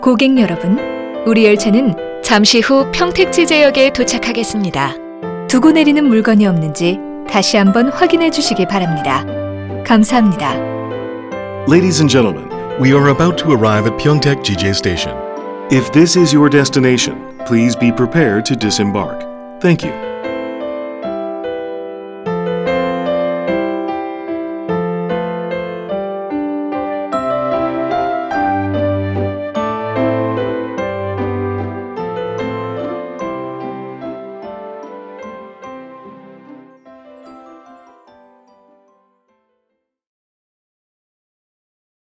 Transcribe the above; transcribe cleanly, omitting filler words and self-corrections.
고객 여러분, 우리 열차는 잠시 후 평택지제역에 도착하겠습니다. 두고 내리는 물건이 없는지 다시 한번 확인해 주시기 바랍니다. 감사합니다. Ladies and gentlemen, we are about to arrive at Pyeongtaek GJ Station. If this is your destination, please be prepared to disembark. Thank you.